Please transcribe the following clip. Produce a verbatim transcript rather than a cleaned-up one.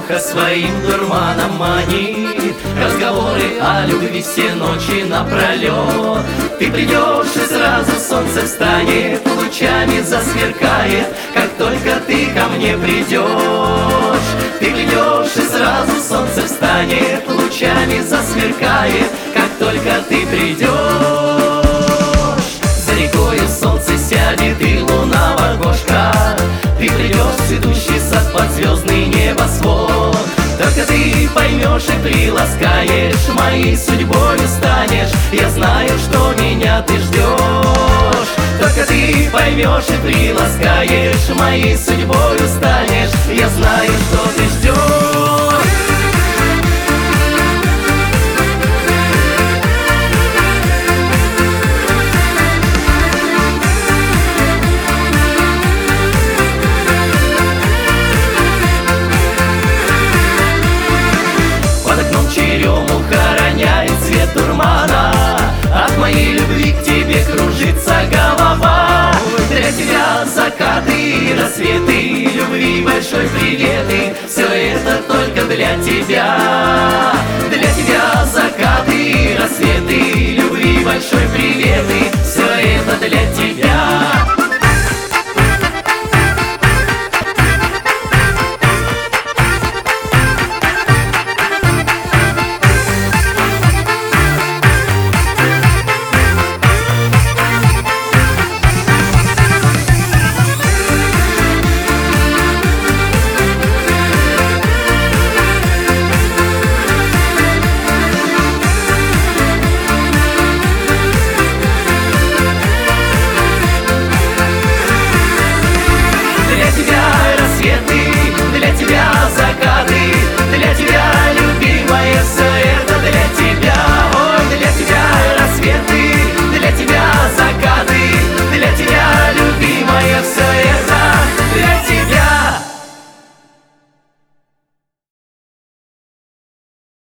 ухо своим дурманом манит, разговоры о любви все ночи напролет. Ты придешь, и сразу солнце встанет, лучами засверкает, как только ты ко мне придешь. Ты придешь, и сразу солнце встанет, лучами засверкает, как только ты придешь. За рекою солнце сядет и луна в окошко. Ты придешь в цветущий сад под звездный небосвод. Только ты поймешь и приласкаешь, моей судьбою станешь. Я знаю, что меня ты ждешь. Только ты поймешь и приласкаешь, моей судьбою станешь. Я знаю, что ты ждешь. Черемуха роняет цвет дурмана, от моей любви к тебе кружится голова. Для тебя закаты и рассветы, любви большой привет, и все это только для тебя.